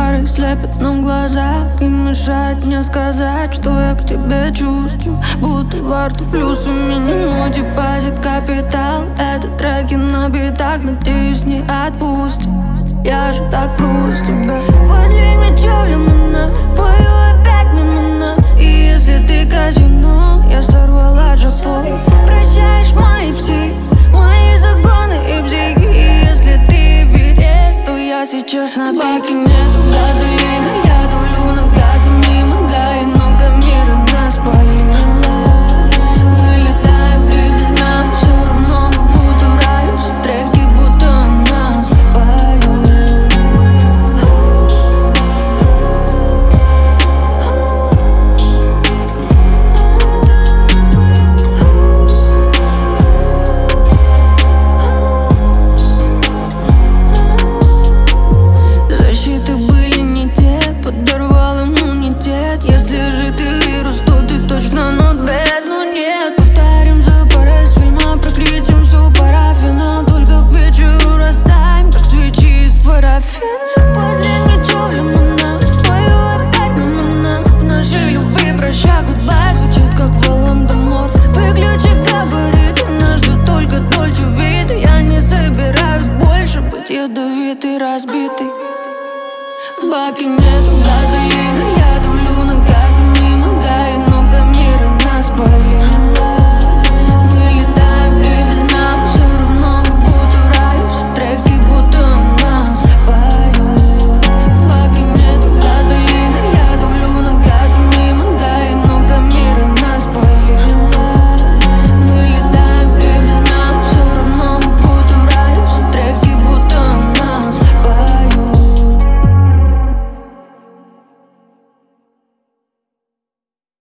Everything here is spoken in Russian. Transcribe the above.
фары слепят нам глаза и мешают мне сказать, что я к тебе чувствую. Будто во рту плюс у меня депозит капитал. Это треки на битах, надеюсь, не отпустит. Я же так просто тебя. Подлей мне чё в лимонад, пою опять мимо. И если ты казино, я сорвала джекпот. Прощаешь мои пси, мои загоны и бзики. И если ты Эверест, то я сейчас на пике. Нету газолина, я давлю на газе мимо. Да, и много мира нас полила. Мы летаем и без мям, все равно мы будто в раю. Все треки будто о нас поют. Защиты были не те, подорвал иммунитет. Если же ты вирус, то ты точно not bad. Но нет, повторим за парой с фильма, прокричим всю парафина. Только к вечеру растаем, как свечи из парафина. Подлей мне чё в лимонад, пою опять мимо. В нашей любви прощай, goodbye звучит как Волан-де-Морт. Выключи габариты, нас ждет только Дольче Вита. Я не собираюсь больше быть ядовитый, разбитый. В баке нету газолина.